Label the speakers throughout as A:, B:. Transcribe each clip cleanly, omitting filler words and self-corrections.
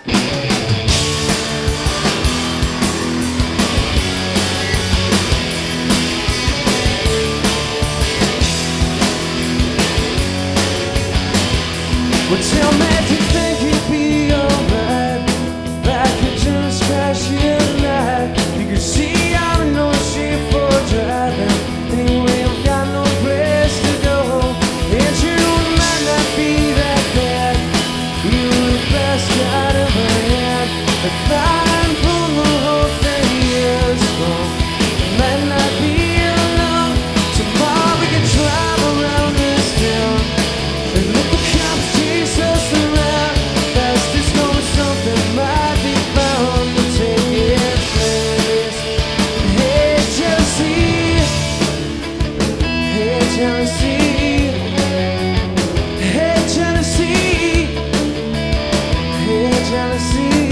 A: Well, tell me, do you think you'd be alright if I could just crash your night? You could see I'm in no shape for driving. Anyway, I've got no place to go, and you might not be that bad. You're the best I'd ever had. If I pull the whole thing is wrong, it might not be alone. Tomorrow we can drive around this town and let the cops chase us around. Fast as knowing something might be found to take its place. Hey, jealousy. Hey, jealousy. Hey, jealousy. Hey, jealousy.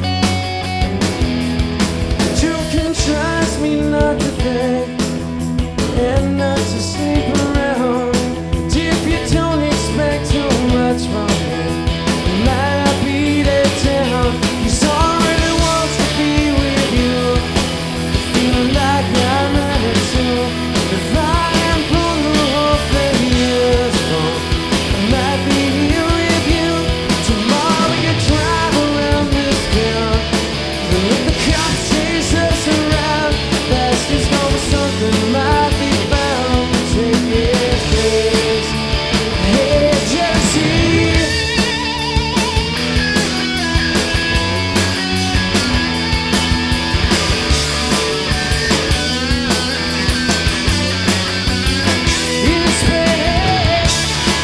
A: You can trust me not to think and not to sleep around. If you don't expect too much from me, it might not be that down. He's already wants to be with you, feeling like I'm ready to. If I am pulling the whole thing is wrong, I might be here with you. Tomorrow we can drive around this town and let the cops chase us around. Fast as knowing something might be found to take its place. Hey, jealousy. In space.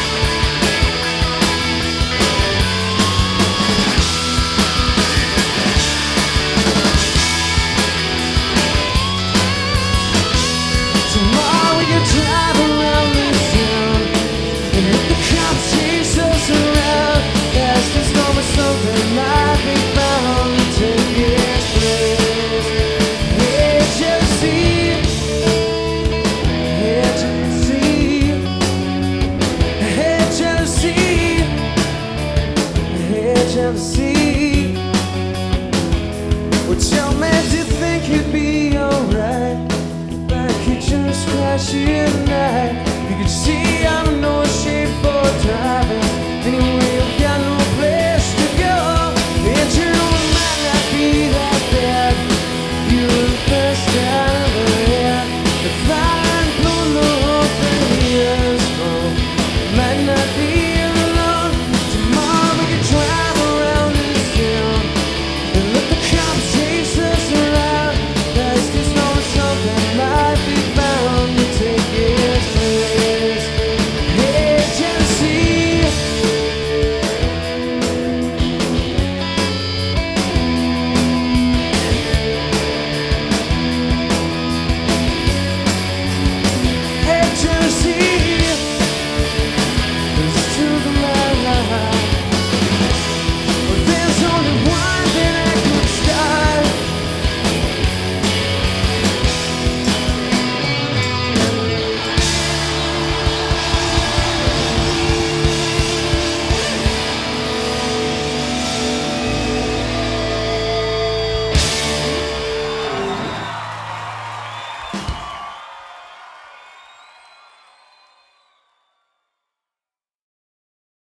A: Tomorrow we can drive around this town and let the cops chase us around. Fast as knowing something might be found to take its place. Hey, jealousy. Hey, jealousy. Hey, jealousy. Hey, jealousy. Well, tell me, do you think you'd be alright if I could just crash you at night? You could see I'm in no shape